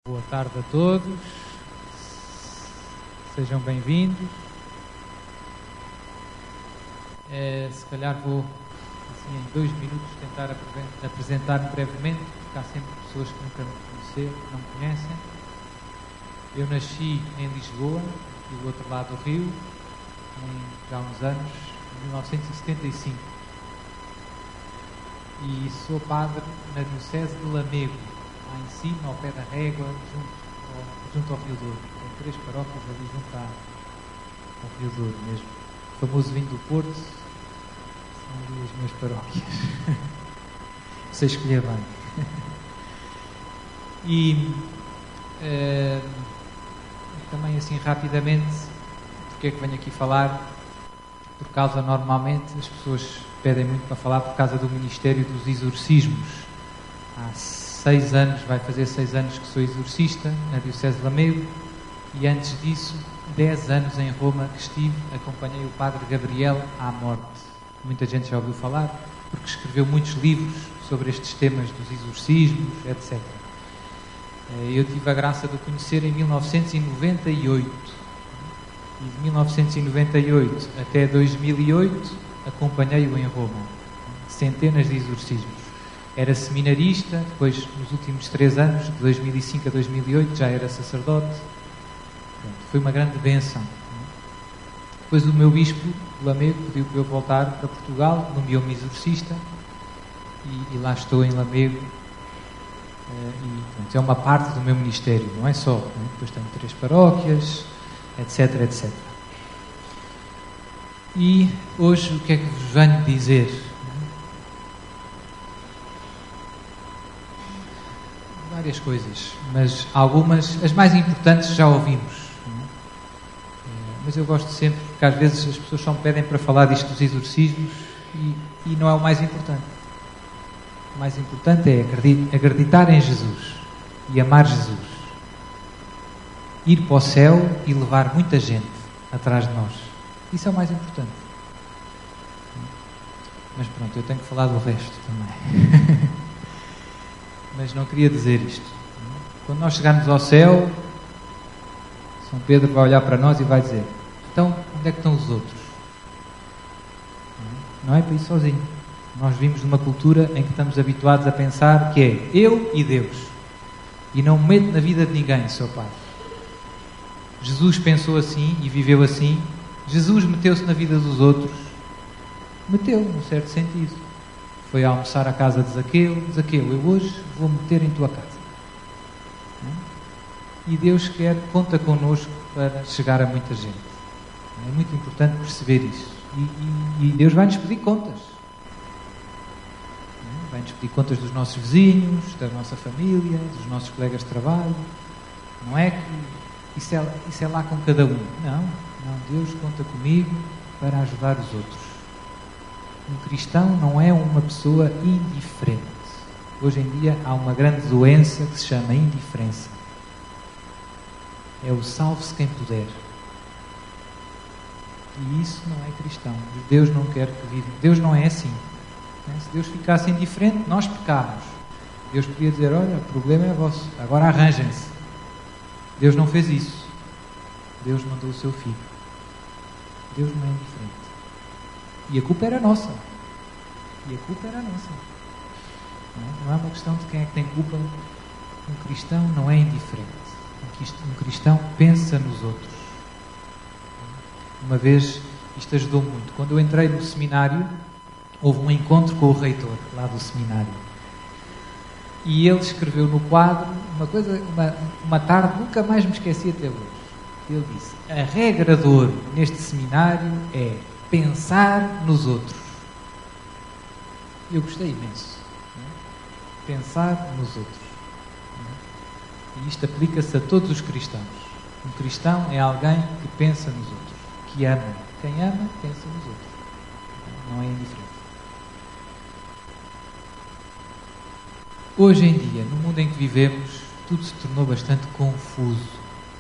Boa tarde a todos, sejam bem-vindos. Se calhar vou, assim, em 2 minutos, tentar apresentar-me brevemente, porque há sempre pessoas que nunca me conhecem. Eu nasci em Lisboa, aqui do outro lado do rio, já há uns anos, em 1975. E sou padre na Diocese de Lamego, lá em cima, ao pé da Régua, junto ao Rio Douro. Tem 3 paróquias ali junto ao Rio Douro mesmo. O famoso vinho do Porto são ali as minhas paróquias. Sei escolher bem. E também assim rapidamente, porque é que venho aqui falar? Por causa, normalmente, as pessoas pedem muito para falar por causa do Ministério dos Exorcismos. Há 6 anos, vai fazer 6 anos que sou exorcista na Diocese de Lamego, e antes disso 10 anos em Roma que estive, acompanhei o Padre Gabriel à morte. Muita gente já ouviu falar, porque escreveu muitos livros sobre estes temas dos exorcismos, etc. Eu tive a graça de o conhecer em 1998, e de 1998 até 2008 acompanhei-o em Roma, centenas de exorcismos. Era seminarista, depois nos últimos 3 anos, de 2005 a 2008, já era sacerdote. Foi uma grande bênção. Depois o meu bispo, de Lamego, pediu para eu voltar para Portugal, nomeou-me exorcista, e lá estou em Lamego. É uma parte do meu ministério, não é só. Depois tenho 3 paróquias, etc, etc. E hoje o que é que vos venho dizer? Várias coisas, mas algumas, as mais importantes já ouvimos. Mas eu gosto sempre, porque às vezes as pessoas só me pedem para falar disto dos exorcismos e não é o mais importante. O mais importante é acreditar em Jesus e amar Jesus. Ir para o céu e levar muita gente atrás de nós. Isso é o mais importante. Mas pronto, eu tenho que falar do resto também. Mas não queria dizer isto. Quando nós chegarmos ao céu, São Pedro vai olhar para nós e vai dizer: então, onde é que estão os outros? Não é para ir sozinho. Nós vimos numa cultura em que estamos habituados a pensar que é eu e Deus. E não me meto na vida de ninguém, seu Pai. Jesus pensou assim e viveu assim. Jesus meteu-se na vida dos outros. Meteu, num certo sentido. Foi almoçar à casa de Zaqueu. Zaqueu, eu hoje vou meter em tua casa. E Deus conta connosco para chegar a muita gente. É muito importante perceber isso. E Deus vai-nos pedir contas. Vai-nos pedir contas dos nossos vizinhos, da nossa família, dos nossos colegas de trabalho. Não é que isso é lá com cada um. Não, Deus conta comigo para ajudar os outros. Um cristão não é uma pessoa indiferente. Hoje em dia há uma grande doença que se chama indiferença. É o salve-se quem puder. E isso não é cristão. Deus não quer que viva. Deus não é assim. Se Deus ficasse indiferente, nós pecávamos. Deus podia dizer: olha, o problema é vosso, agora arranjem-se. Deus não fez isso. Deus mandou o seu Filho. Deus não é indiferente. E a culpa era nossa. Não é uma questão de quem é que tem culpa. Um cristão não é indiferente. Um cristão pensa nos outros. Uma vez, isto ajudou muito. Quando eu entrei no seminário, houve um encontro com o reitor lá do seminário. E ele escreveu no quadro uma tarde, nunca mais me esqueci até hoje. Ele disse: a regra de ouro neste seminário é pensar nos outros. Eu gostei imenso. Pensar nos outros. E isto aplica-se a todos os cristãos. Um cristão é alguém que pensa nos outros, que ama. Quem ama, pensa nos outros. Não é indiferente. Hoje em dia, no mundo em que vivemos, tudo se tornou bastante confuso.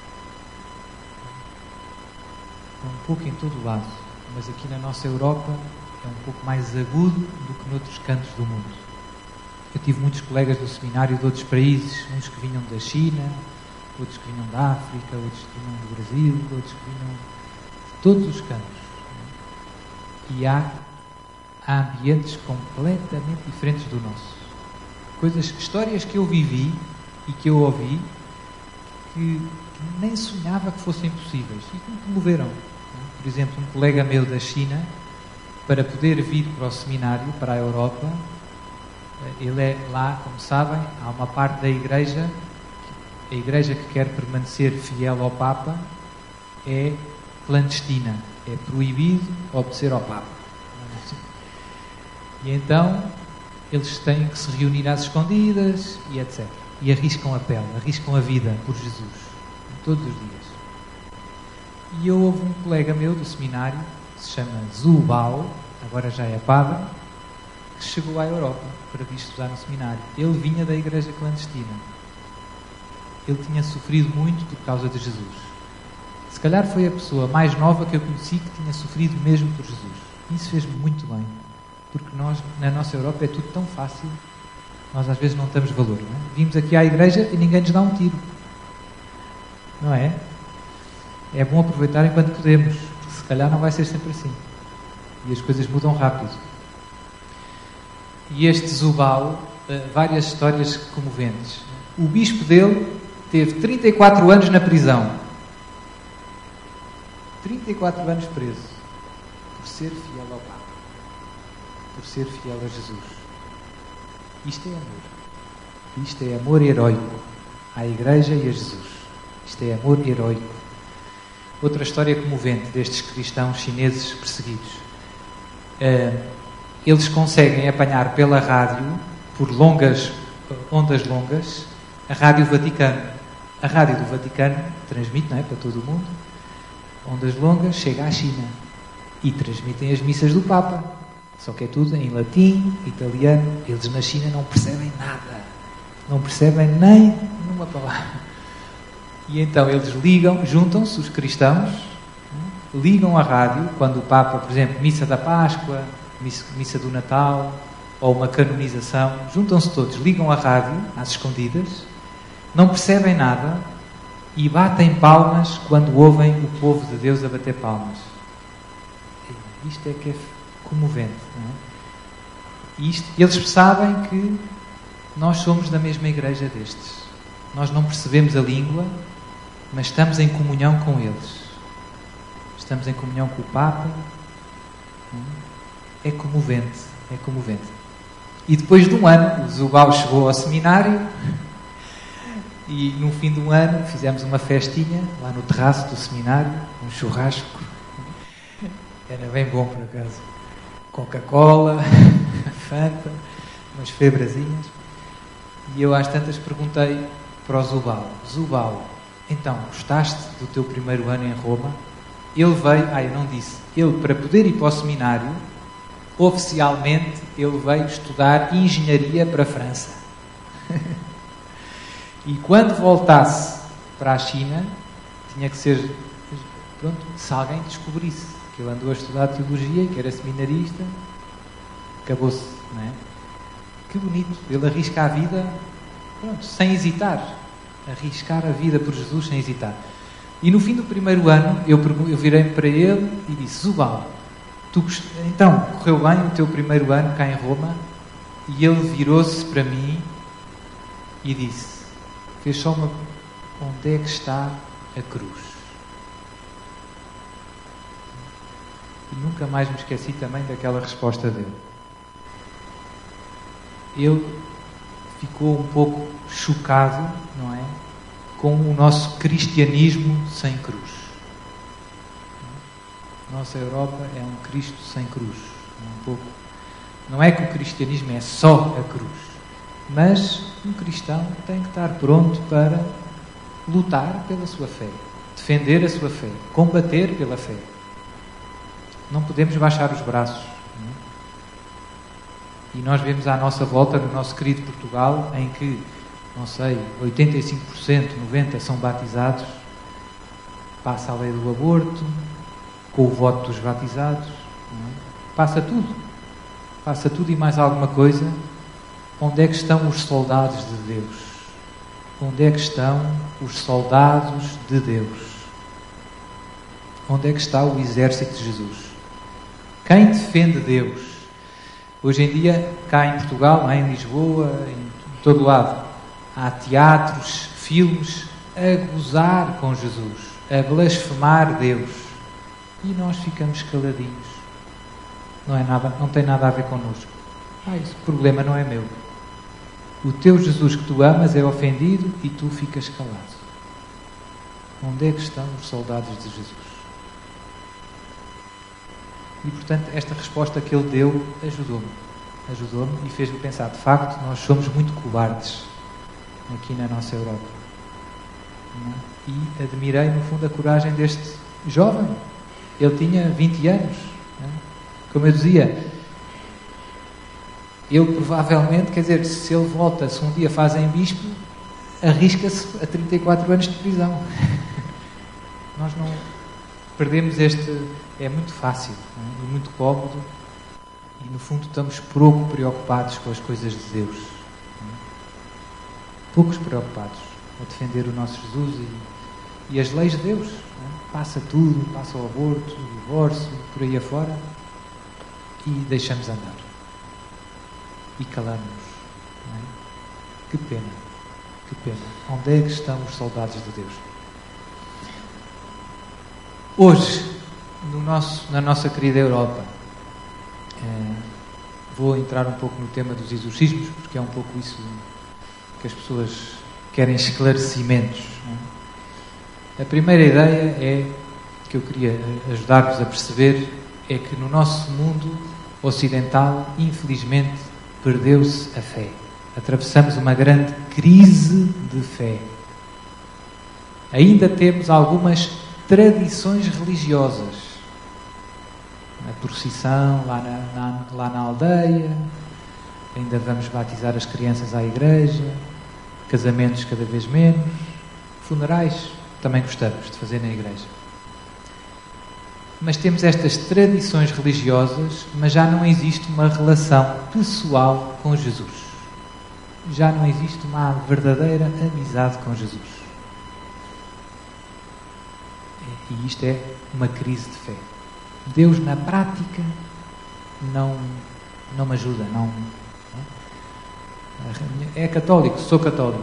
É um pouco em todo o lado, mas aqui na nossa Europa é um pouco mais agudo do que noutros cantos do mundo. Eu tive muitos colegas do seminário de outros países, uns que vinham da China, outros que vinham da África, outros que vinham do Brasil, outros que vinham de todos os cantos. E há ambientes completamente diferentes do nosso. Histórias que eu vivi e que eu ouvi que nem sonhava que fossem possíveis e que me comoveram. Por exemplo, um colega meu da China, para poder vir para o seminário, para a Europa, ele é lá, como sabem, há uma parte da igreja, a igreja que quer permanecer fiel ao Papa é clandestina, é proibido obedecer ao Papa. E então eles têm que se reunir às escondidas e etc. E arriscam a pele, arriscam a vida por Jesus, todos os dias. E houve um colega meu do seminário, que se chama Zubao, agora já é padre, que chegou à Europa para vir estudar no seminário. Ele vinha da igreja clandestina. Ele tinha sofrido muito por causa de Jesus. Se calhar foi a pessoa mais nova que eu conheci que tinha sofrido mesmo por Jesus. Isso fez-me muito bem. Porque nós, na nossa Europa, é tudo tão fácil. Nós às vezes não damos valor, não é? Vimos aqui à igreja e ninguém nos dá um tiro. Não é? É bom aproveitar enquanto podemos, porque se calhar não vai ser sempre assim. E as coisas mudam rápido. E este Zubao, várias histórias comoventes. O bispo dele teve 34 anos na prisão. 34 anos preso. Por ser fiel ao Papa. Por ser fiel a Jesus. Isto é amor. Isto é amor heroico à Igreja e a Jesus. Isto é amor heroico. Outra história comovente destes cristãos chineses perseguidos. Eles conseguem apanhar pela rádio, por ondas longas, a Rádio Vaticano. A Rádio do Vaticano transmite, não é, para todo o mundo. Ondas longas, chega à China. E transmitem as missas do Papa. Só que é tudo em latim, italiano. Eles na China não percebem nada. Não percebem nem uma palavra. E então eles ligam, juntam-se, os cristãos, ligam a rádio, quando o Papa, por exemplo, missa da Páscoa, missa do Natal, ou uma canonização, juntam-se todos, ligam a rádio, às escondidas, não percebem nada e batem palmas quando ouvem o povo de Deus a bater palmas. Isto é que é comovente, não é? Eles sabem que nós somos da mesma igreja destes. Nós não percebemos a língua, mas estamos em comunhão com eles. Estamos em comunhão com o Papa. É comovente, é comovente. E depois de um ano, o Zubao chegou ao seminário e no fim do ano fizemos uma festinha lá no terraço do seminário, um churrasco. Era bem bom, por acaso. Coca-Cola, Fanta, umas febrazinhas. E eu às tantas perguntei para o Zubao, então, gostaste do teu primeiro ano em Roma? Ele veio, eu não disse, ele para poder ir para o seminário, oficialmente, ele veio estudar engenharia para a França. E quando voltasse para a China, tinha que ser, pronto, se alguém descobrisse que ele andou a estudar teologia e que era seminarista, acabou-se, não é? Que bonito, ele arrisca a vida, pronto, sem hesitar. Arriscar a vida por Jesus sem hesitar. E no fim do primeiro ano, eu virei-me para ele e disse, Zubao, então, correu bem o teu primeiro ano cá em Roma? E ele virou-se para mim e disse, fez só onde é que está a cruz? E nunca mais me esqueci também daquela resposta dele. Ele ficou um pouco chocado, não é? Com o nosso cristianismo sem cruz. Nossa Europa é um Cristo sem cruz. Um pouco. Não é que o cristianismo é só a cruz, mas um cristão tem que estar pronto para lutar pela sua fé, defender a sua fé, combater pela fé. Não podemos baixar os braços. E nós vemos à nossa volta, no nosso querido Portugal, em que, não sei, 85%, 90% são batizados, passa a lei do aborto, com o voto dos batizados, não é? Passa tudo e mais alguma coisa. Onde é que estão os soldados de Deus? onde é que estão os soldados de Deus? Onde é que está o exército de Jesus? Quem defende Deus? Hoje em dia, cá em Portugal, não é? Em Lisboa, em todo lado, há teatros, filmes a gozar com Jesus, a blasfemar Deus. E nós ficamos caladinhos. Não tem nada a ver connosco. Esse problema não é meu. O teu Jesus que tu amas é ofendido e tu ficas calado. Onde é que estão os soldados de Jesus? E, portanto, esta resposta que ele deu ajudou-me e fez-me pensar, de facto, nós somos muito cobardes aqui na nossa Europa. E admirei, no fundo, a coragem deste jovem. Ele tinha 20 anos. Como eu dizia, ele provavelmente, quer dizer, se ele volta, se um dia fazem bispo, arrisca-se a 34 anos de prisão. Nós não perdemos este... É muito fácil, e muito cómodo, e no fundo estamos pouco preocupados com as coisas de Deus. Poucos preocupados a defender o nosso Jesus e as leis de Deus. Passa tudo, passa o aborto, o divórcio, por aí afora, e deixamos andar. E calamos-nos. Que pena, que pena. Onde é que estão os soldados de Deus? Hoje, na nossa querida Europa, vou entrar um pouco no tema dos exorcismos, porque é um pouco isso que as pessoas querem esclarecimentos. A primeira ideia que eu queria ajudar-vos a perceber é que no nosso mundo ocidental, infelizmente, perdeu-se a fé. Atravessamos uma grande crise de fé. Ainda temos algumas tradições religiosas. A procissão lá na aldeia, ainda vamos batizar as crianças à igreja, casamentos cada vez menos, funerais também gostamos de fazer na igreja. Mas temos estas tradições religiosas, mas já não existe uma relação pessoal com Jesus. Já não existe uma verdadeira amizade com Jesus. E isto é uma crise de fé. Deus, na prática, não me ajuda. É católico, sou católico.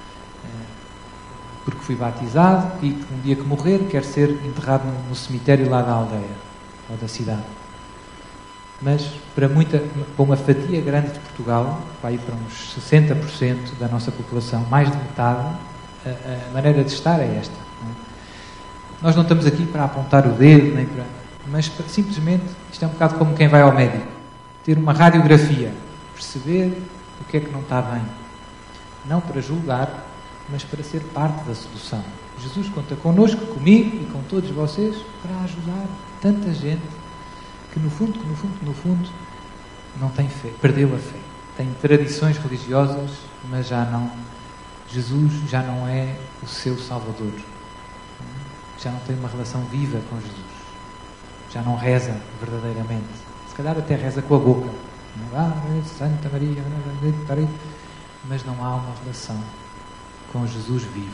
Porque fui batizado e um dia que morrer quero ser enterrado no cemitério lá da aldeia, ou da cidade. Mas para uma fatia grande de Portugal, vai ir para uns 60% da nossa população, mais de metade, a maneira de estar é esta. Nós não estamos aqui para apontar o dedo, mas simplesmente, isto é um bocado como quem vai ao médico, ter uma radiografia, perceber o que é que não está bem. Não para julgar, mas para ser parte da solução. Jesus conta connosco, comigo e com todos vocês, para ajudar tanta gente que no fundo, não tem fé, perdeu a fé. Tem tradições religiosas, mas Jesus já não é o seu Salvador. Já não tem uma relação viva com Jesus. Já não reza verdadeiramente. Se calhar até reza com a boca. Santa Maria, mas não há uma relação com Jesus vivo.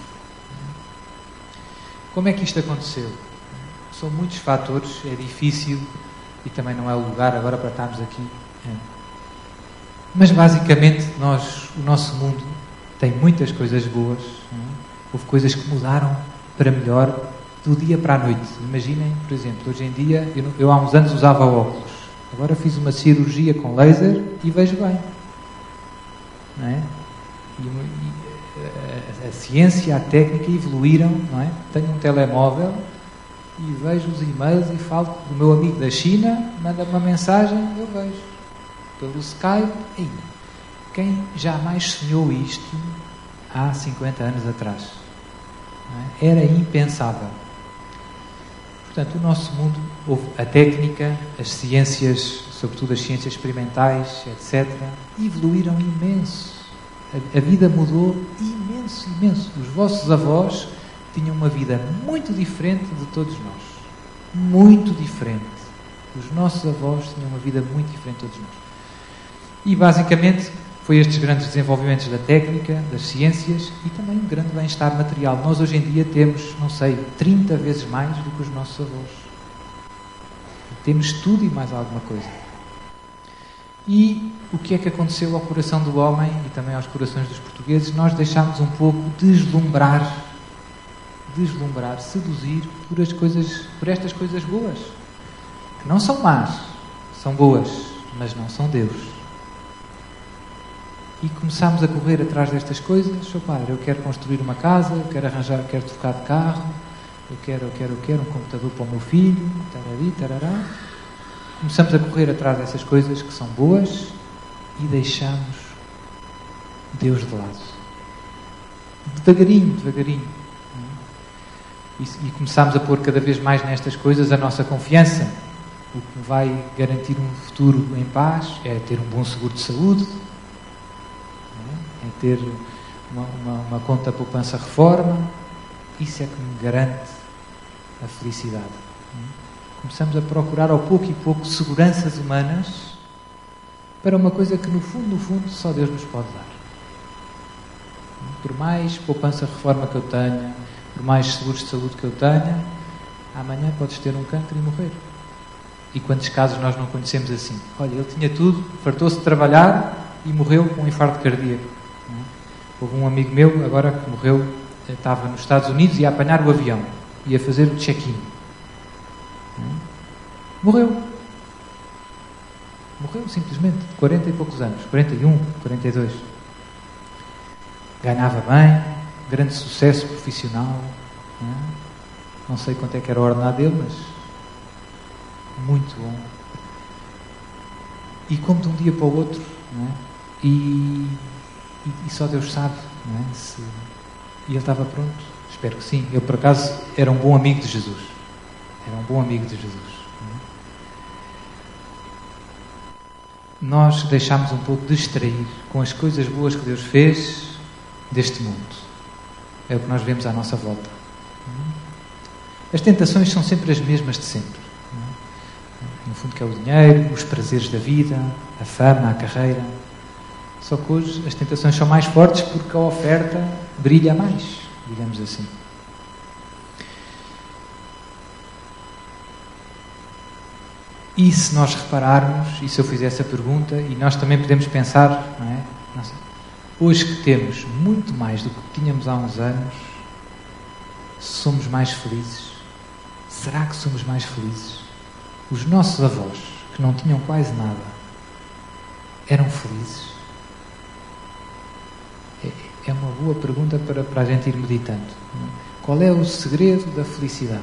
Como é que isto aconteceu? São muitos fatores, é difícil e também não é o lugar agora para estarmos aqui. Mas basicamente o nosso mundo tem muitas coisas boas. Houve coisas que mudaram para melhor do dia para a noite. Imaginem, por exemplo, hoje em dia, eu há uns anos usava óculos. Agora fiz uma cirurgia com laser e vejo bem. Não é? A ciência, a técnica evoluíram, não é? Tenho um telemóvel e vejo os e-mails e falo do meu amigo da China, manda-me uma mensagem, eu vejo. Pelo Skype, quem jamais sonhou isto há 50 anos atrás? Não é? Era impensável. Portanto, o nosso mundo, a técnica, as ciências, sobretudo as ciências experimentais, etc., evoluíram imenso. A vida mudou imenso. Os vossos avós tinham uma vida muito diferente de todos nós. Muito diferente. Os nossos avós tinham uma vida muito diferente de todos nós. E, basicamente, Foi estes grandes desenvolvimentos da técnica, das ciências e também um grande bem-estar material. Nós hoje em dia temos, não sei, 30 vezes mais do que os nossos avós. Temos tudo e mais alguma coisa. E o que é que aconteceu ao coração do homem e também aos corações dos portugueses? Nós deixámos um pouco deslumbrar, seduzir por estas coisas boas, que não são más, são boas, mas não são Deus. E começámos a correr atrás destas coisas. Sr. Padre, eu quero construir uma casa, eu quero arranjar, quero trocar de carro, eu quero um computador para o meu filho, tarará. Começamos a correr atrás dessas coisas que são boas e deixamos Deus de lado. Devagarinho. E começamos a pôr cada vez mais nestas coisas a nossa confiança. O que vai garantir um futuro em paz é ter um bom seguro de saúde, é ter uma conta poupança reforma. Isso é que me garante a felicidade. Começamos a procurar ao pouco e pouco seguranças humanas para uma coisa que no fundo só Deus nos pode dar. Por mais poupança reforma que eu tenha, por mais seguros de saúde que eu tenha, amanhã podes ter um cancro e morrer. E quantos casos nós não conhecemos assim? Olha, ele tinha tudo, fartou-se de trabalhar e morreu com um infarto cardíaco. Houve um amigo meu, agora que morreu, estava nos Estados Unidos e ia apanhar o avião, ia fazer o check-in. Morreu simplesmente, de 40 e poucos anos, 41, 42. Ganhava bem, grande sucesso profissional, não sei quanto é que era o ordenado dele, mas muito bom. E como de um dia para o outro, e só Deus sabe, se... E ele estava pronto? Espero que sim. Ele, por acaso, era um bom amigo de Jesus. Nós deixámos um pouco de distrair com as coisas boas que Deus fez deste mundo. É o que nós vemos à nossa volta. As tentações são sempre as mesmas de sempre. No fundo, que é o dinheiro, os prazeres da vida, a fama, a carreira. Só que hoje as tentações são mais fortes porque a oferta brilha mais, digamos assim. E se nós repararmos, e se eu fizer essa pergunta, e nós também podemos pensar, não é? Hoje que temos muito mais do que tínhamos há uns anos, somos mais felizes? Será que somos mais felizes? Os nossos avós, que não tinham quase nada, eram felizes? É uma boa pergunta para a gente ir meditando. Qual é o segredo da felicidade?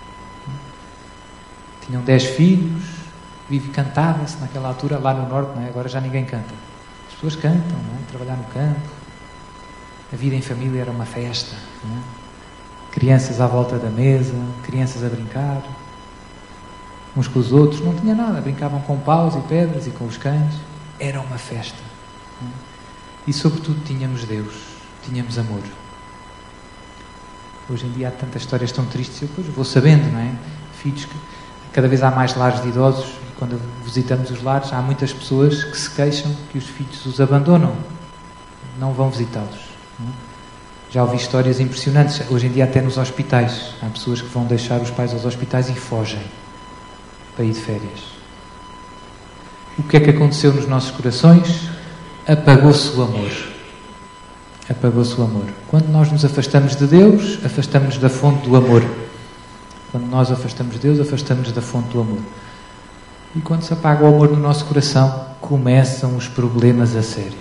Tinham 10 filhos, cantava-se naquela altura, lá no Norte, não é? Agora já ninguém canta. As pessoas cantam, não é? Trabalhar no campo. A vida em família era uma festa. Não é? Crianças à volta da mesa, crianças a brincar, uns com os outros, não tinha nada, brincavam com paus e pedras e com os cães. Era uma festa. Não é? E sobretudo tínhamos Deus, tínhamos amor. Hoje em dia há tantas histórias tão tristes, eu depois vou sabendo, não é? Filhos que cada vez há mais lares de idosos e quando visitamos os lares há muitas pessoas que se queixam que os filhos os abandonam, não vão visitá-los. Não é? Já ouvi histórias impressionantes, hoje em dia até nos hospitais. Há pessoas que vão deixar os pais aos hospitais e fogem para ir de férias. O que é que aconteceu nos nossos corações? Apagou-se o amor. Apagou-se o amor. Quando nós nos afastamos de Deus, afastamos-nos da fonte do amor. Quando nós afastamos de Deus, afastamos-nos da fonte do amor. E quando se apaga o amor no nosso coração, começam os problemas a sério.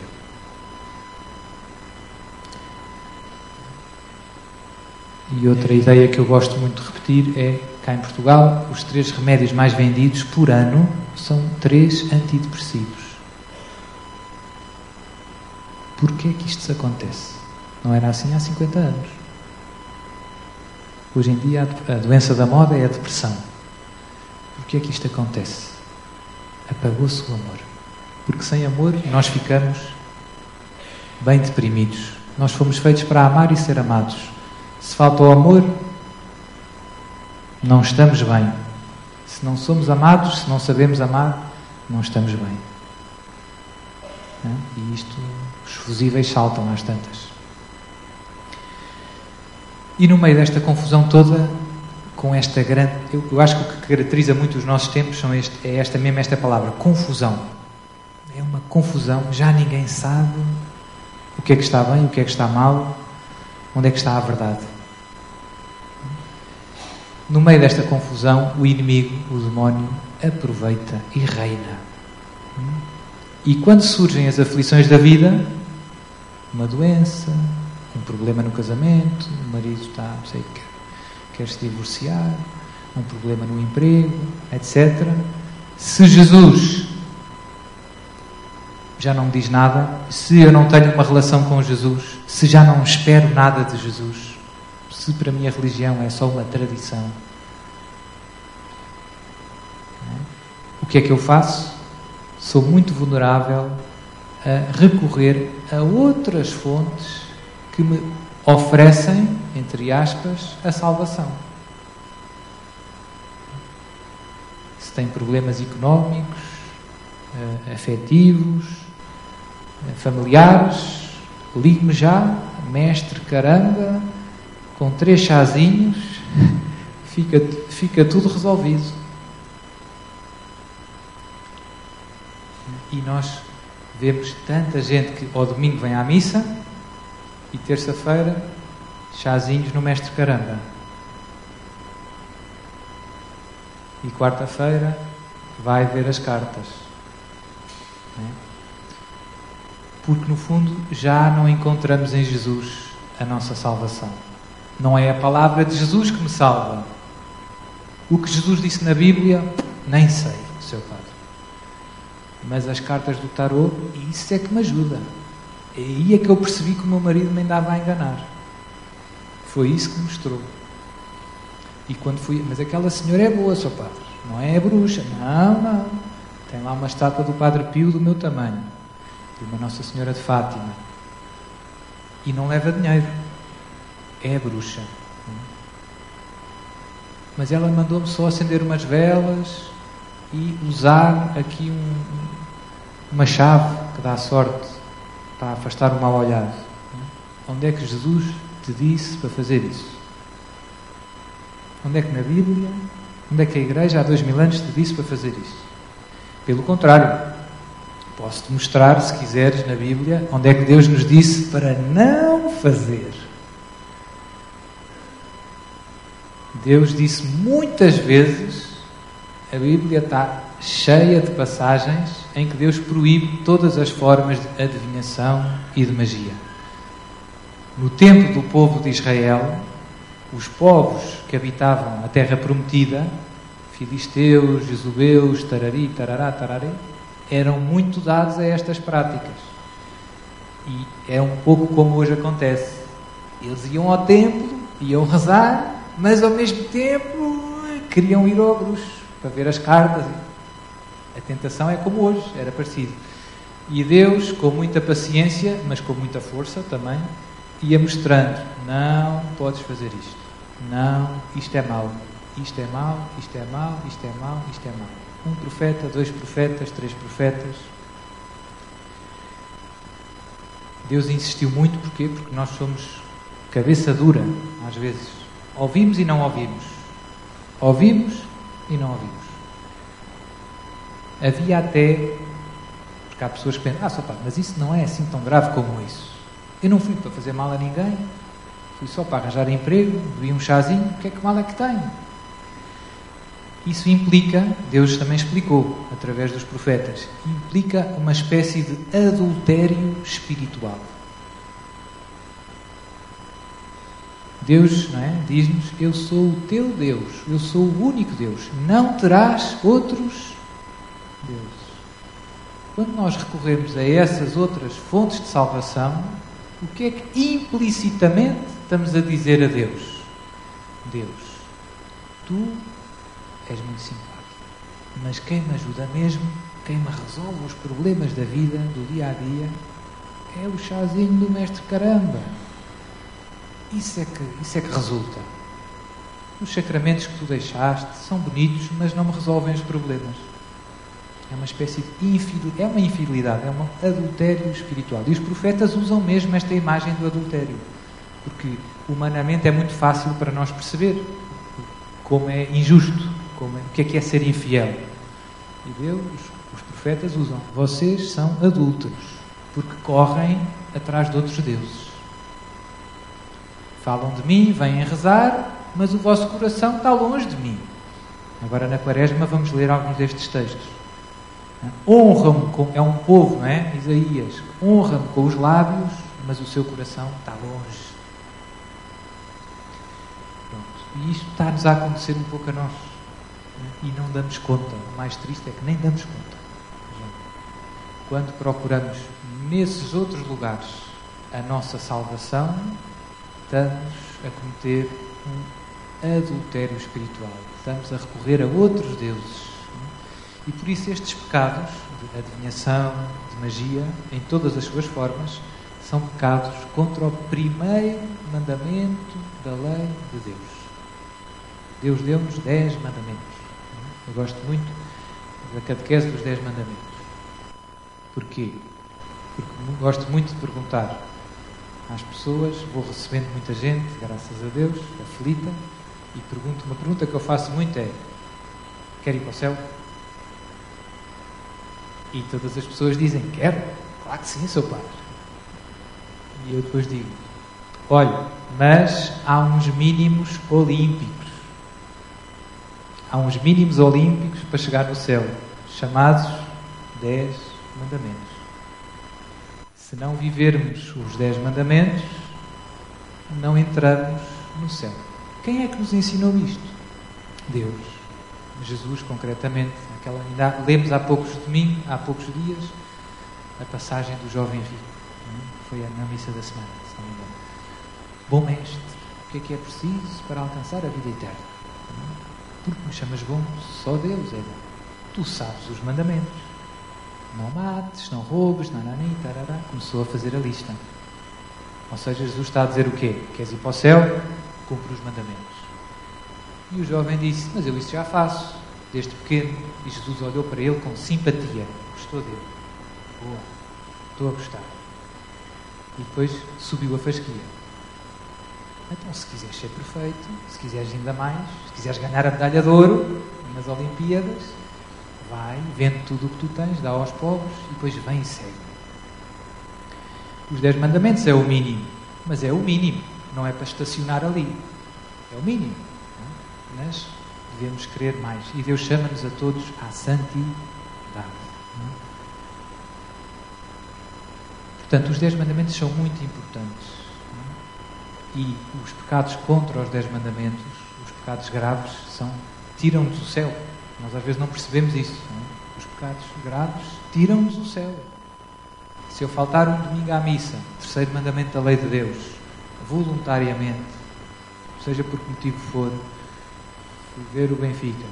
E outra ideia que eu gosto muito de repetir é, cá em Portugal, os 3 remédios mais vendidos por ano são 3 antidepressivos. Porquê é que isto se acontece? Não era assim há 50 anos. Hoje em dia a doença da moda é a depressão. Porquê é que isto acontece? Apagou-se o amor. Porque sem amor nós ficamos bem deprimidos. Nós fomos feitos para amar e ser amados. Se falta o amor, não estamos bem. Se não somos amados, se não sabemos amar, não estamos bem. E isto Os fusíveis saltam às tantas. E no meio desta confusão toda, com esta grande... Eu acho que o que caracteriza muito os nossos tempos é esta palavra, confusão. É uma confusão, já ninguém sabe o que é que está bem, o que é que está mal, onde é que está a verdade. No meio desta confusão, o inimigo, o demónio, aproveita e reina. E quando surgem as aflições da vida, uma doença, um problema no casamento, o marido está, quer se divorciar, um problema no emprego, etc. Se Jesus já não me diz nada, se eu não tenho uma relação com Jesus, se já não espero nada de Jesus, se para mim a religião é só uma tradição, o que é que eu faço? Sou muito vulnerável a recorrer a outras fontes que me oferecem, entre aspas, a salvação. Se tem problemas económicos, afetivos, familiares, ligue-me já, mestre caramba, com 3 chazinhos, fica tudo resolvido. E nós vemos tanta gente que ao domingo vem à missa e terça-feira chazinhos no mestre caramba. E quarta-feira vai ver as cartas. Porque no fundo já não encontramos em Jesus a nossa salvação. Não é a palavra de Jesus que me salva. O que Jesus disse na Bíblia, nem sei, Sr. Padre. Mas as cartas do tarô, isso é que me ajuda. E aí é que eu percebi que o meu marido me andava a enganar. Foi isso que mostrou. E quando fui... Mas aquela senhora é boa, Sr. Padre. Não é bruxa. Não. Tem lá uma estátua do Padre Pio do meu tamanho. De uma Nossa Senhora de Fátima. E não leva dinheiro. É bruxa. Mas ela mandou-me só acender umas velas e usar aqui uma chave que dá sorte para afastar o mal olhado. Onde é que Jesus te disse para fazer isso? Onde é que na Bíblia, onde é que a Igreja há 2000 anos te disse para fazer isso? Pelo contrário, posso-te mostrar, se quiseres, na Bíblia, onde é que Deus nos disse para não fazer. Deus disse muitas vezes, a Bíblia está cheia de passagens em que Deus proíbe todas as formas de adivinhação e de magia. No tempo do povo de Israel, os povos que habitavam a terra prometida, filisteus, jezubeus, tarari, tarará, tararé, eram muito dados a estas práticas. E é um pouco como hoje acontece. Eles iam ao templo, iam rezar, mas ao mesmo tempo queriam ir ao bruxo para ver as cartas. A tentação é como hoje, era parecido. E Deus, com muita paciência, mas com muita força também, ia mostrando: não podes fazer isto. Não, isto é mau. Isto é mau, isto é mau, isto é mau, isto é mau. 1 profeta, 2 profetas, 3 profetas. Deus insistiu muito, porquê? Porque nós somos cabeça dura, às vezes. Ouvimos e não ouvimos. Ouvimos e não ouvimos. Havia até, porque há pessoas que pensam: Sr. Padre, mas isso não é assim tão grave como isso. Eu não fui para fazer mal a ninguém, fui só para arranjar emprego, bebi um chazinho, o que é que mal é que tenho? Isso implica, Deus também explicou, através dos profetas, implica uma espécie de adultério espiritual. Deus, não é? Diz-nos: eu sou o teu Deus, eu sou o único Deus, não terás outros deuses. Quando nós recorremos a essas outras fontes de salvação, o que é que implicitamente estamos a dizer a Deus? Deus, tu és muito simpático, mas quem me ajuda mesmo, quem me resolve os problemas da vida, do dia a dia, é o chazinho do mestre caramba. Isso é que resulta. Os sacramentos que tu deixaste são bonitos, mas não me resolvem os problemas. É uma espécie de infidelidade, é um adultério espiritual. E os profetas usam mesmo esta imagem do adultério, porque humanamente é muito fácil para nós perceber como é injusto, o que é ser infiel. E Deus, os profetas usam: vocês são adúlteros, porque correm atrás de outros deuses. Falam de mim, vêm rezar, mas o vosso coração está longe de mim. Agora na Quaresma vamos ler alguns destes textos. Honra-me, é um povo, não é? Isaías, honra-me com os lábios, mas o seu coração está longe. Pronto. E isto está-nos a acontecer um pouco a nós. E não damos conta. O mais triste é que nem damos conta. Quando procuramos nesses outros lugares a nossa salvação, estamos a cometer um adultério espiritual. Estamos a recorrer a outros deuses. E por isso estes pecados de adivinhação, de magia, em todas as suas formas, são pecados contra o primeiro mandamento da lei de Deus. Deus deu-nos 10 mandamentos. Eu gosto muito da catequese dos 10 mandamentos. Porquê? Porque gosto muito de perguntar às pessoas, vou recebendo muita gente, graças a Deus, aflita, e uma pergunta que eu faço muito é: quer ir para o céu? E todas as pessoas dizem: quero, claro que sim, Sr. Padre. E eu depois digo: olha, mas há uns mínimos olímpicos. Há uns mínimos olímpicos para chegar no céu, chamados 10 mandamentos. Se não vivermos os 10 mandamentos, não entramos no céu. Quem é que nos ensinou isto? Deus. Jesus, concretamente. Ainda lemos há poucos dias, a passagem do jovem rico. Foi na missa da semana, se não me engano. Bom mestre, o que é preciso para alcançar a vida eterna? Porque me chamas bom? Só Deus é bom. Tu sabes os mandamentos. Não mates, não roubes, nanani, tarará. Começou a fazer a lista. Ou seja, Jesus está a dizer o quê? Queres ir para o céu? Cumpre os mandamentos. E o jovem disse: mas eu isso já faço, desde pequeno. E Jesus olhou para ele com simpatia. Gostou dele. Boa, estou a gostar. E depois subiu a fasquia. Então, se quiseres ser perfeito, se quiseres ainda mais, se quiseres ganhar a medalha de ouro nas Olimpíadas, vai, vende tudo o que tu tens, dá aos pobres e depois vem e segue. Os 10 mandamentos é o mínimo, mas é o mínimo, não é para estacionar ali. É o mínimo. Não? Mas devemos querer mais. E Deus chama-nos a todos à santidade. Não? Portanto, os 10 mandamentos são muito importantes. E os pecados contra os 10 mandamentos, os pecados graves, tiram-nos o céu. Nós às vezes não percebemos isso. Não? Os pecados graves tiram-nos o céu. Se eu faltar um domingo à missa, terceiro mandamento da lei de Deus, voluntariamente, seja por que motivo for, fui ver o Benfica,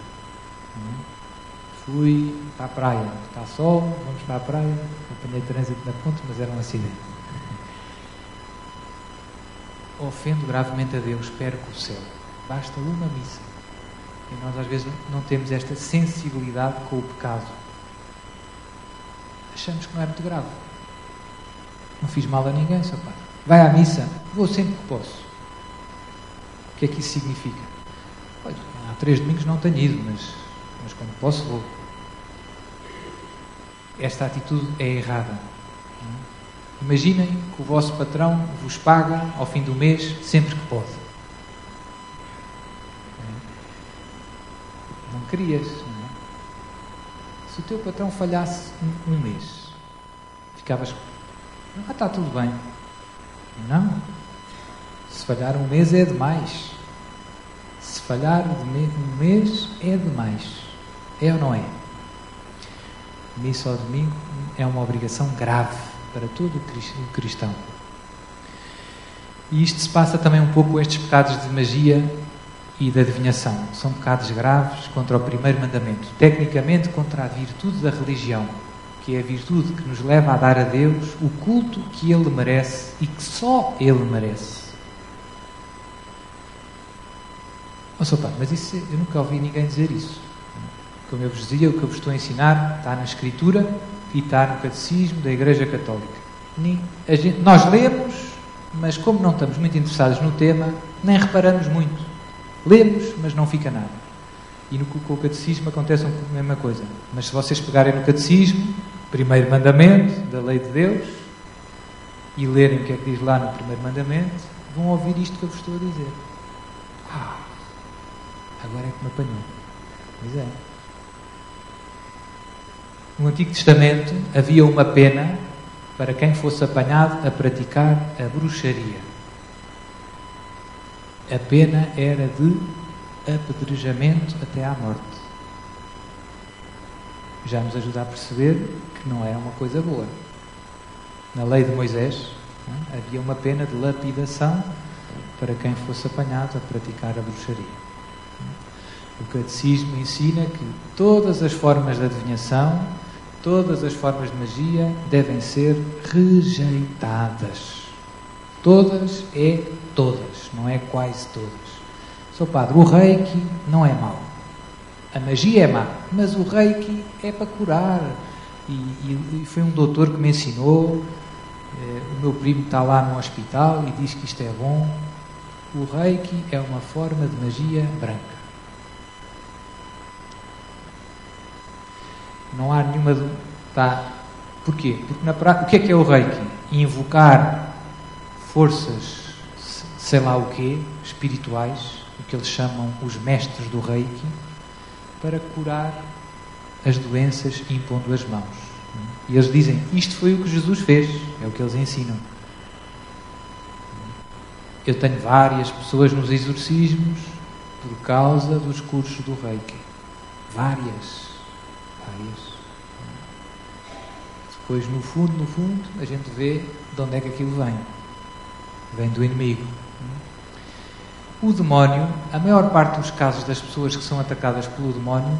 fui para a praia, está sol, vamos para a praia, apanhei trânsito na ponte, mas era um acidente. Ofendo gravemente a Deus, perco o céu. Basta uma missa. E nós às vezes não temos esta sensibilidade com o pecado. Achamos que não é muito grave. Não fiz mal a ninguém, Sr. Padre. Vai à missa, vou sempre que posso. O que é que isso significa? Olha, há 3 domingos não tenho ido, mas quando posso vou. Esta atitude é errada. Imaginem que o vosso patrão vos paga ao fim do mês sempre que pode. Não querias, não é? Se o teu patrão falhasse um mês, ficavas... está tudo bem. Não. Se falhar um mês é demais. Se falhar um mês é demais. É ou não é? Missa ao domingo é uma obrigação grave para todo o cristão. E isto se passa também um pouco estes pecados de magia e de adivinhação. São pecados graves contra o primeiro mandamento. Tecnicamente contra a virtude da religião, que é a virtude que nos leva a dar a Deus o culto que Ele merece e que só Ele merece. Oh, Sr. Padre, mas isso, eu nunca ouvi ninguém dizer isso. Como eu vos dizia, o que eu vos estou a ensinar está na Escritura e está no Catecismo da Igreja Católica. Nós lemos, mas como não estamos muito interessados no tema, nem reparamos muito. Lemos, mas não fica nada. E com o Catecismo acontece um pouco a mesma coisa. Mas se vocês pegarem no Catecismo, primeiro mandamento da lei de Deus, e lerem o que é que diz lá no primeiro mandamento, vão ouvir isto que eu vos estou a dizer. Agora é que me apanhou. Pois é. No Antigo Testamento havia uma pena para quem fosse apanhado a praticar a bruxaria. A pena era de apedrejamento até à morte. Já nos ajuda a perceber que não é uma coisa boa. Na lei de Moisés, havia uma pena de lapidação para quem fosse apanhado a praticar a bruxaria. O Catecismo ensina que todas as formas de adivinhação, todas as formas de magia devem ser rejeitadas. Todas é todas, não é quase todas. Sr. Padre, o Reiki não é mau. A magia é má, mas o Reiki é para curar. E foi um doutor que me ensinou. O meu primo está lá no hospital e diz que isto é bom. O Reiki é uma forma de magia branca. Não há nenhuma... Porquê? Porque na prática, o que é o Reiki? Invocar forças, sei lá o quê, espirituais, o que eles chamam os mestres do Reiki, para curar as doenças impondo as mãos. E eles dizem, isto foi o que Jesus fez, é o que eles ensinam. Eu tenho várias pessoas nos exorcismos por causa dos cursos do Reiki. Várias. Depois, no fundo, a gente vê de onde é que aquilo vem. Vem do inimigo. O demónio, a maior parte dos casos das pessoas que são atacadas pelo demónio,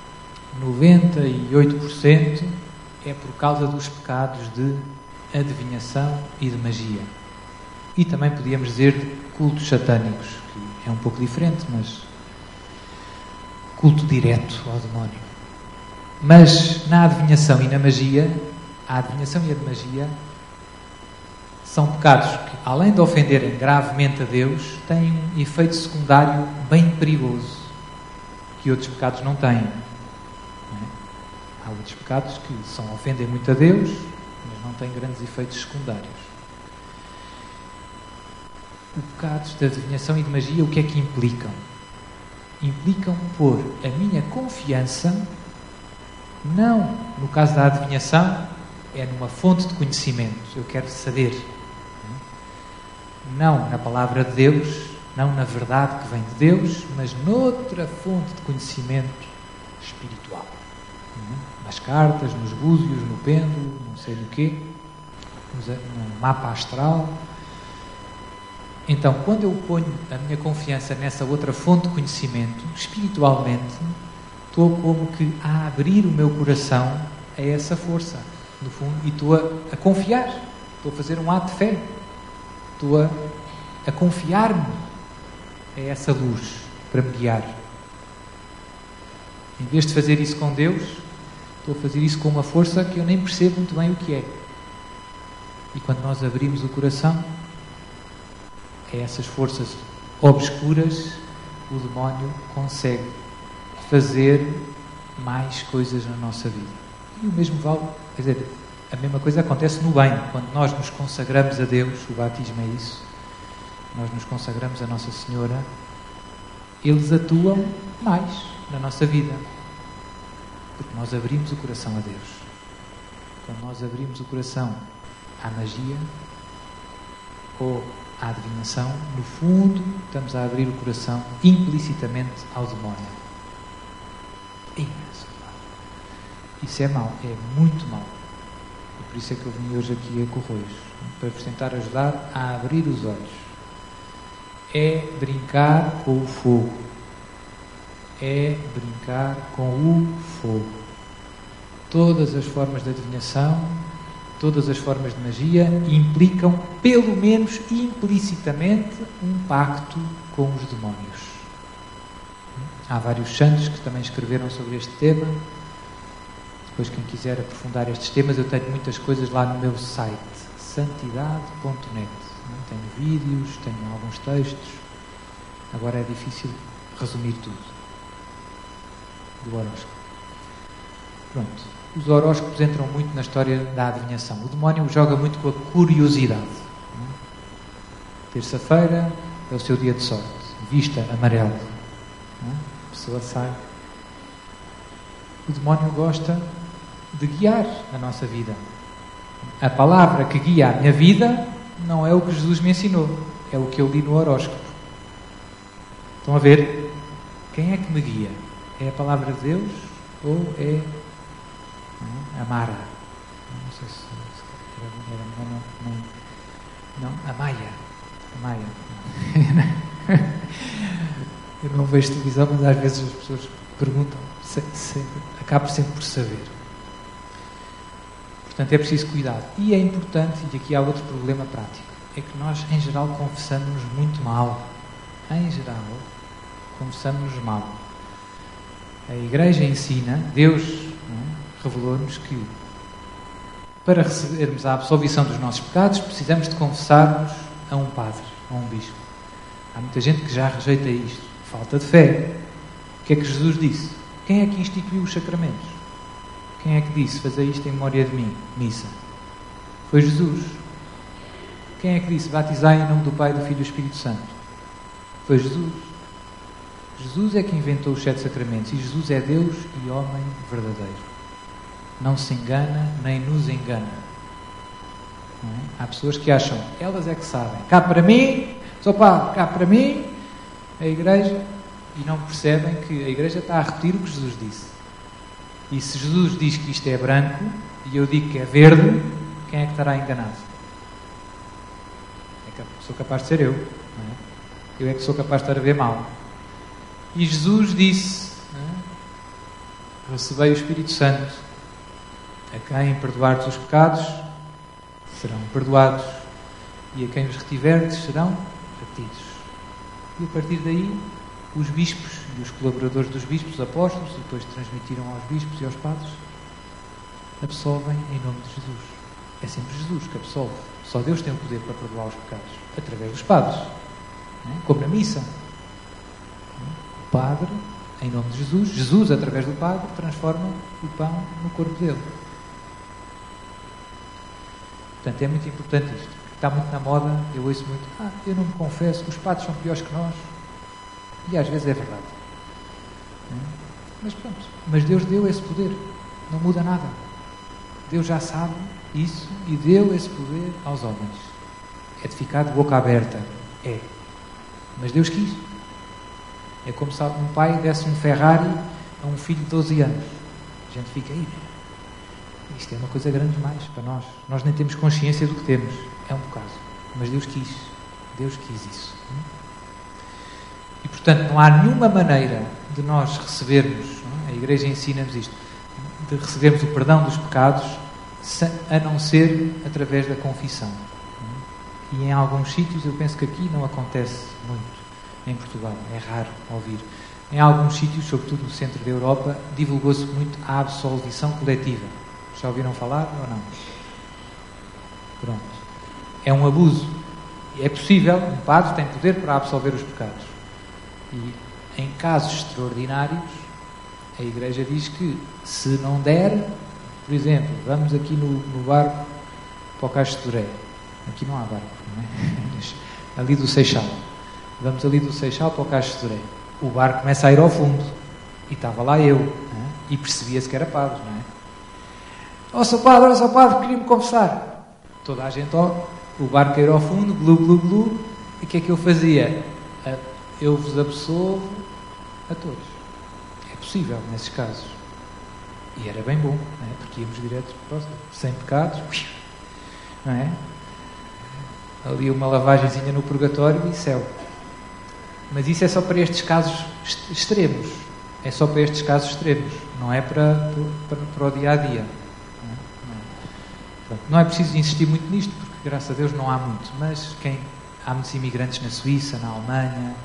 98% é por causa dos pecados de adivinhação e de magia. E também podíamos dizer de cultos satânicos, que é um pouco diferente, mas culto direto ao demónio. Mas na adivinhação e na magia, a adivinhação e a magia são pecados que, além de ofenderem gravemente a Deus, têm um efeito secundário bem perigoso, que outros pecados não têm. Não é? Há outros pecados que ofendem muito a Deus, mas não têm grandes efeitos secundários. Os pecados de adivinhação e de magia, o que é que implicam? Implicam pôr a minha confiança, não no caso da adivinhação, é numa fonte de conhecimento. Eu quero saber. Não na palavra de Deus, não na verdade que vem de Deus, mas noutra fonte de conhecimento espiritual. Nas cartas, nos búzios, no pêndulo, não sei no quê, no mapa astral. Então, quando eu ponho a minha confiança nessa outra fonte de conhecimento, espiritualmente, estou como que a abrir o meu coração a essa força, no fundo, e estou a confiar, estou a fazer um ato de fé, estou a confiar-me a essa luz para me guiar. Em vez de fazer isso com Deus, estou a fazer isso com uma força que eu nem percebo muito bem o que é. E quando nós abrimos o coração a essas forças obscuras, o demónio consegue fazer mais coisas na nossa vida. E o mesmo vale, quer dizer, a mesma coisa acontece no bem. Quando nós nos consagramos a Deus, o batismo é isso, nós nos consagramos a Nossa Senhora, eles atuam mais na nossa vida, porque nós abrimos o coração a Deus. Quando nós abrimos o coração à magia ou à adivinhação, no fundo estamos a abrir o coração implicitamente ao demónio. Isso é mau, é muito mau. E por isso é que eu vim hoje aqui a Corroios, para vos tentar ajudar a abrir os olhos. É brincar com o fogo. É brincar com o fogo. Todas as formas de adivinhação, todas as formas de magia implicam, pelo menos implicitamente, um pacto com os demónios. Há vários santos que também escreveram sobre este tema. Depois, quem quiser aprofundar estes temas, eu tenho muitas coisas lá no meu site, santidade.net. Tenho vídeos, tenho alguns textos. Agora é difícil resumir tudo do horóscopo. Pronto. Os horóscopos entram muito na história da adivinhação. O demónio joga muito com a curiosidade. Terça-feira é o seu dia de sorte. Vista amarelo. A pessoa sai. O demónio gosta de guiar a nossa vida. A palavra que guia a minha vida não é o que Jesus me ensinou. É o que eu li no horóscopo. Estão a ver? Quem é que me guia? É a palavra de Deus ou é a Mara? Não sei se era não, a Maia. A Maia. Eu não vejo televisão, mas às vezes as pessoas perguntam. Acabo sempre por saber. Portanto, é preciso cuidado. E é importante, e aqui há outro problema prático, é que nós, em geral, confessamos muito mal. Em geral, confessamos mal. A Igreja ensina, Deus revelou-nos que para recebermos a absolvição dos nossos pecados, precisamos de confessar-nos a um padre, a um bispo. Há muita gente que já rejeita isto. Falta de fé. O que é que Jesus disse? Quem é que instituiu os sacramentos? Quem é que disse, fazei isto em memória de mim? Missa. Foi Jesus. Quem é que disse, batizai em nome do Pai, do Filho e do Espírito Santo? Foi Jesus. Jesus é que inventou os 7 sacramentos e Jesus é Deus e homem verdadeiro. Não se engana, nem nos engana. Não é? Há pessoas que acham, elas é que sabem. Cá para mim, sou padre, cá para mim, a Igreja, e não percebem que a Igreja está a repetir o que Jesus disse. E se Jesus diz que isto é branco e eu digo que é verde, quem é que estará enganado? Sou capaz de ser eu. Não é? Eu é que sou capaz de estar a ver mal. E Jesus disse, recebei o Espírito Santo, a quem perdoardes os pecados serão perdoados e a quem os retiverdes serão retidos. E a partir daí os bispos e os colaboradores dos bispos, os apóstolos, e depois transmitiram aos bispos e aos padres, absolvem em nome de Jesus. É sempre Jesus que absolve. Só Deus tem o poder para perdoar os pecados, através dos padres, como na missa. O padre, em nome de Jesus, Jesus, através do padre, transforma o pão no corpo dele. Portanto, é muito importante isto. Está muito na moda, eu ouço muito, eu não me confesso, os padres são piores que nós. E às vezes é verdade. Mas pronto, mas Deus deu esse poder. Não muda nada. Deus já sabe isso e deu esse poder aos homens. É de ficar de boca aberta. É. Mas Deus quis. É como se um pai desse um Ferrari a um filho de 12 anos. A gente fica aí. Isto é uma coisa grande demais para nós. Nós nem temos consciência do que temos. É um bocado. Mas Deus quis. Deus quis isso. E, portanto, não há nenhuma maneira de nós recebermos, a Igreja ensina-nos isto, de recebermos o perdão dos pecados, a não ser através da confissão. E em alguns sítios, eu penso que aqui não acontece muito, em Portugal, é raro ouvir. Em alguns sítios, sobretudo no centro da Europa, divulgou-se muito a absolvição coletiva. Já ouviram falar ou não? Pronto. É um abuso. É possível, um padre tem poder para absolver os pecados. E em casos extraordinários, a Igreja diz que se não der, por exemplo, vamos aqui no barco para o Cais de Toré. Aqui não há barco, não é? Ali do Seixal. Vamos ali do Seixal para o Cais de Toré. O barco começa a ir ao fundo. E estava lá eu. Não é? E percebia-se que era padre, não é? Ó, sou padre, queria-me confessar. Toda a gente, o barco a ir ao fundo, glu, glu, glu. E o que é que eu fazia? Eu vos absolvo a todos. É possível, nesses casos. E era bem bom, não é? Porque íamos direto para sem pecados, não é? Ali uma lavagenzinha no purgatório e céu. Mas isso é só para estes casos extremos. É só para estes casos extremos. Não é para o dia-a-dia. Não é preciso insistir muito nisto, porque graças a Deus não há muito. Mas há muitos imigrantes na Suíça, na Alemanha,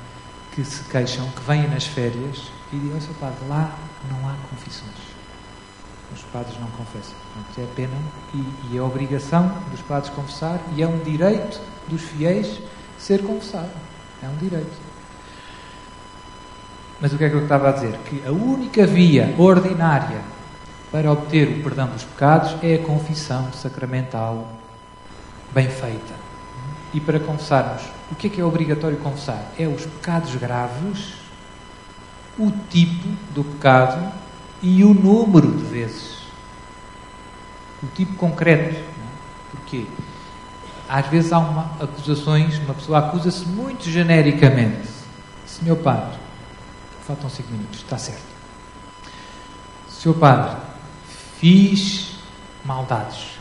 que se queixam, que vêm nas férias e dizem: "Ó, Sr. Padre, lá não há confissões. Os padres não confessam." Portanto, é pena e é obrigação dos padres confessar, e é um direito dos fiéis ser confessado. É um direito. Mas o que é que eu estava a dizer? Que a única via ordinária para obter o perdão dos pecados é a confissão sacramental bem feita. E para confessarmos, o que é obrigatório confessar? É os pecados graves, o tipo do pecado e o número de vezes. O tipo concreto. Porquê? Às vezes há acusações, uma pessoa acusa-se muito genericamente. Senhor Padre, faltam 5 minutos, está certo. Senhor Padre, fiz maldades.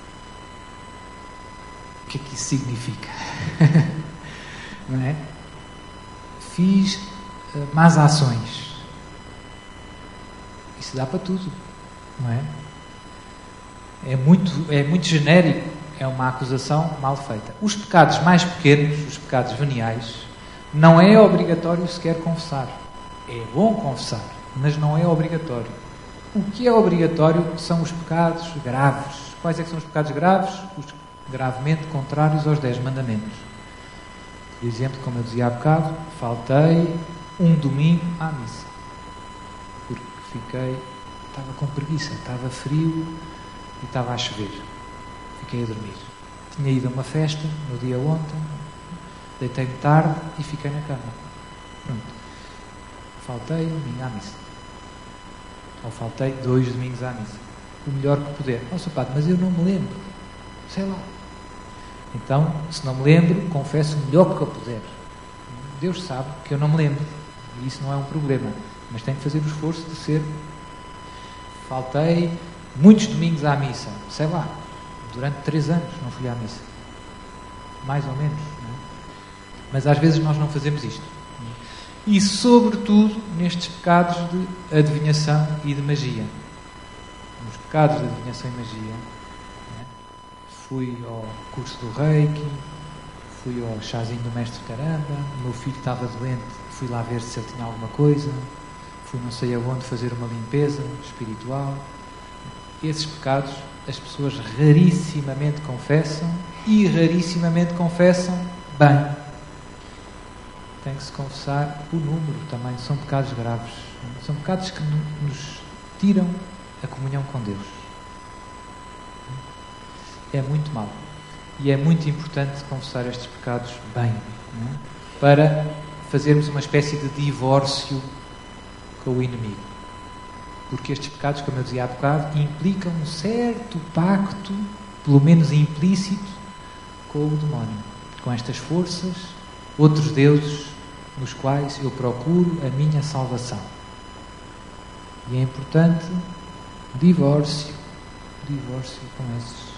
O que é que isso significa? Não é? Fiz más ações. Isso dá para tudo, não é? É muito genérico, é uma acusação mal feita. Os pecados mais pequenos, os pecados veniais, não é obrigatório sequer confessar. É bom confessar, mas não é obrigatório. O que é obrigatório são os pecados graves. Quais é que são os pecados graves? Os gravemente contrários aos 10 mandamentos. Por exemplo, como eu dizia há bocado, faltei um domingo à missa. Porque estava com preguiça, estava frio e estava a chover. Fiquei a dormir. Tinha ido a uma festa no dia ontem, deitei-me tarde e fiquei na cama. Pronto. Faltei um domingo à missa. Ou faltei 2 domingos à missa. O melhor que puder. Ó, Sr. Padre, mas eu não me lembro. Sei lá. Então, se não me lembro, confesso o melhor que eu puder. Deus sabe que eu não me lembro. E isso não é um problema. Mas tenho que fazer o esforço de ser. Faltei muitos domingos à missa. Sei lá. Durante 3 anos não fui à missa. Mais ou menos. Não é? Mas às vezes nós não fazemos isto. E sobretudo nestes pecados de adivinhação e de magia. Nos pecados de adivinhação e magia, né? Fui ao curso do Reiki, fui ao chazinho do mestre Caramba, o meu filho estava doente, fui lá ver se ele tinha alguma coisa, fui não sei aonde fazer uma limpeza espiritual. Esses pecados as pessoas rarissimamente confessam e rarissimamente confessam bem. Tem que se confessar o número também. São pecados graves. São pecados que nos tiram a comunhão com Deus. É muito mau. E é muito importante confessar estes pecados bem. Não é? Para fazermos uma espécie de divórcio com o inimigo. Porque estes pecados, como eu dizia há bocado, implicam um certo pacto, pelo menos implícito, com o demónio. Com estas forças, outros deuses, nos quais eu procuro a minha salvação. E é importante divórcio com esses.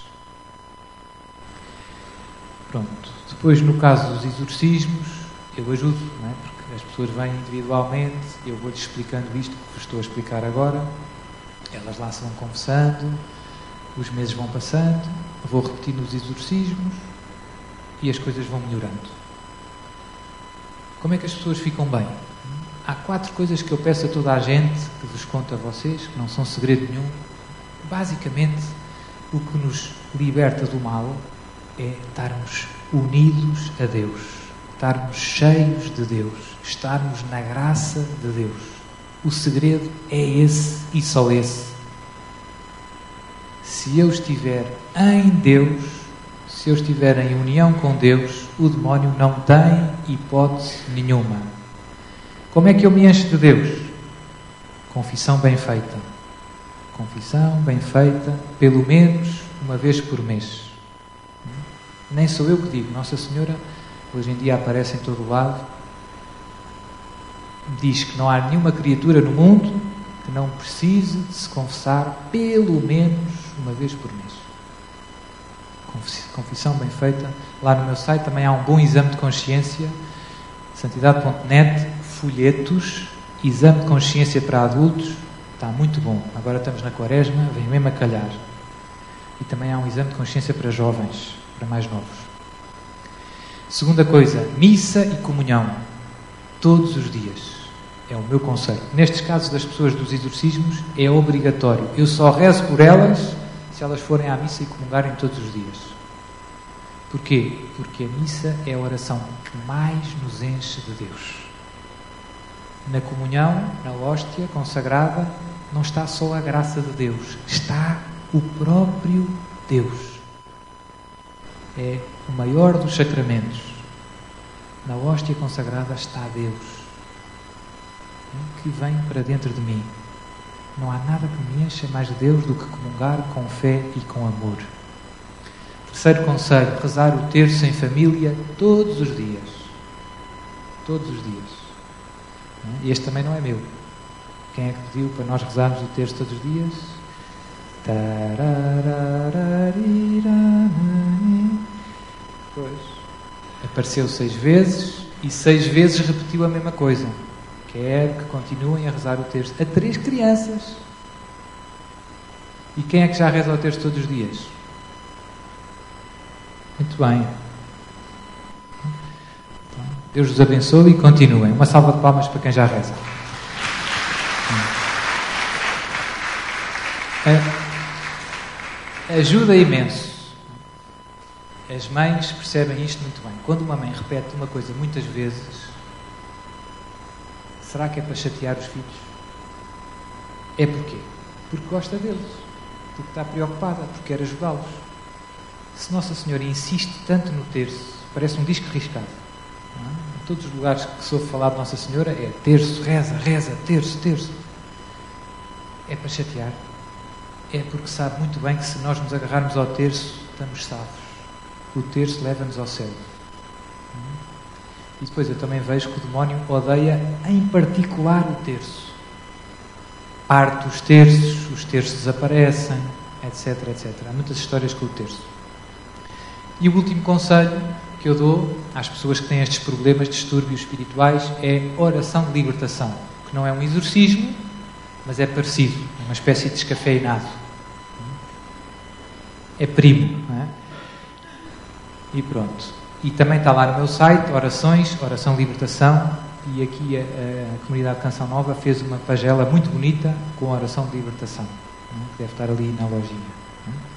Pronto. Depois, no caso dos exorcismos, eu ajudo, não é? Porque as pessoas vêm individualmente, eu vou-lhes explicando isto que vos estou a explicar agora, elas lá se vão confessando, os meses vão passando, vou repetindo os exorcismos e as coisas vão melhorando. Como é que as pessoas ficam bem? Há 4 coisas que eu peço a toda a gente, que vos conto a vocês, que não são segredo nenhum. Basicamente, o que nos liberta do mal é estarmos unidos a Deus, estarmos cheios de Deus, estarmos na graça de Deus. O segredo é esse e só esse. Se eu estiver em Deus, se eu estiver em união com Deus, o demónio não tem hipótese nenhuma. Como é que eu me encho de Deus? Confissão bem feita. Confissão bem feita, pelo menos uma vez por mês. Nem sou eu que digo. Nossa Senhora, hoje em dia aparece em todo lado, diz que não há nenhuma criatura no mundo que não precise de se confessar pelo menos uma vez por mês. Confissão bem feita. Lá no meu site também há um bom exame de consciência, santidade.net, folhetos, exame de consciência para adultos, está muito bom. Agora estamos na quaresma, vem mesmo a calhar. E também há um exame de consciência para jovens, para mais novos. Segunda coisa, missa e comunhão. todos os dias. É o meu conselho. Nestes casos das pessoas dos exorcismos, é obrigatório. Eu só rezo por elas se elas forem à missa e comungarem todos os dias. Porquê? Porque a missa é a oração que mais nos enche de Deus. Na comunhão, na hóstia consagrada, não está só a graça de Deus, está o próprio Deus. É o maior dos sacramentos. Na hóstia consagrada está Deus, que vem para dentro de mim. Não há nada que me encha mais de Deus do que comungar com fé e com amor. Terceiro conselho, rezar o terço em família todos os dias. Todos os dias. E este também não é meu. Quem é que pediu para nós rezarmos o terço todos os dias? Pois. Apareceu 6 vezes e 6 vezes repetiu a mesma coisa. Quero que continuem a rezar o terço. A 3 crianças. E quem é que já reza o terço todos os dias? Muito bem. Deus vos abençoe e continuem. Uma salva de palmas para quem já reza. Ajuda imenso. As mães percebem isto muito bem. Quando uma mãe repete uma coisa muitas vezes, será que é para chatear os filhos? É porquê? Porque gosta deles. Porque está preocupada, porque quer ajudá-los. Se Nossa Senhora insiste tanto no terço, parece um disco riscado. Não é? Em todos os lugares que se ouve falar de Nossa Senhora é terço, reza, reza, terço, terço. É para chatear. É porque sabe muito bem que se nós nos agarrarmos ao terço, estamos salvos. O terço leva-nos ao céu. E depois eu também vejo que o demónio odeia em particular o terço. Parte os terços desaparecem, etc, etc. Há muitas histórias com o terço. E o último conselho que eu dou às pessoas que têm estes problemas de distúrbios espirituais é oração de libertação, que não é um exorcismo, mas é parecido, é uma espécie de descafeinado. É primo, não é? E pronto. E também está lá no meu site, orações, oração de libertação, e aqui a comunidade de Canção Nova fez uma pagela muito bonita com a oração de libertação, que deve estar ali na lojinha.